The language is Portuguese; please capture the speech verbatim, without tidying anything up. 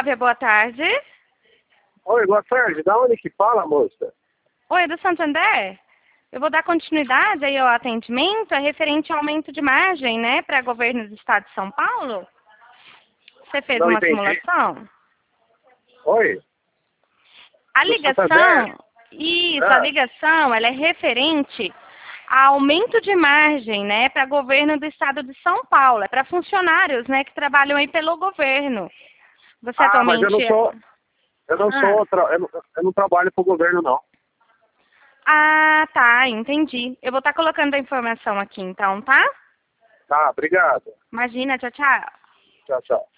Flávia, boa tarde. Oi, boa tarde. Da onde que fala, moça? Oi, do Santander? Eu vou dar continuidade aí ao atendimento, é referente ao aumento de margem, né, para governo do estado de São Paulo. Você fez Não uma entendi. simulação? Oi? A Do Santander? ligação, isso, a Ah, ligação, ela é referente a aumento de margem, né, para governo do estado de São Paulo, é para funcionários, né, que trabalham aí pelo governo. Você ah, mas eu atualmente... não sou, eu não Ah. sou, tra- eu não, eu não trabalho pro governo, não. Ah, tá, entendi. Eu vou estar colocando a informação aqui então, tá? Tá, obrigado. Imagina, tchau, tchau. Tchau, tchau.